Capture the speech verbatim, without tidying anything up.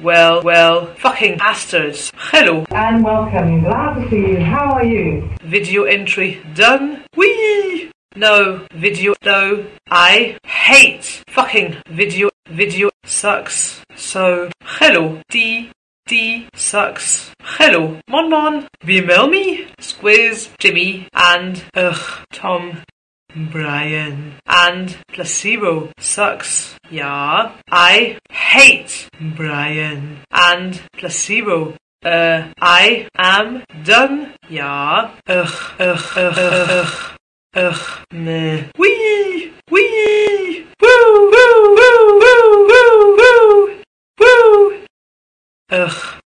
well, well, fucking bastards. Hello. And welcome. Glad to see you. How are you? Video entry done. Whee! No, video, no. I hate fucking video. Video sucks. So, hello. D. D sucks. Hello. Mon Mon. Email me. Squiz. Jimmy. And, ugh, Tom. Brian. And placebo sucks. Yeah. I hate Brian. And placebo. Uh, I am done. Yeah. Ugh, ugh, ugh, ugh, ugh. Ugh, meh. Wee! Wee! Woo! Woo! Woo! Woo! Woo! Woo! Woo! Ugh.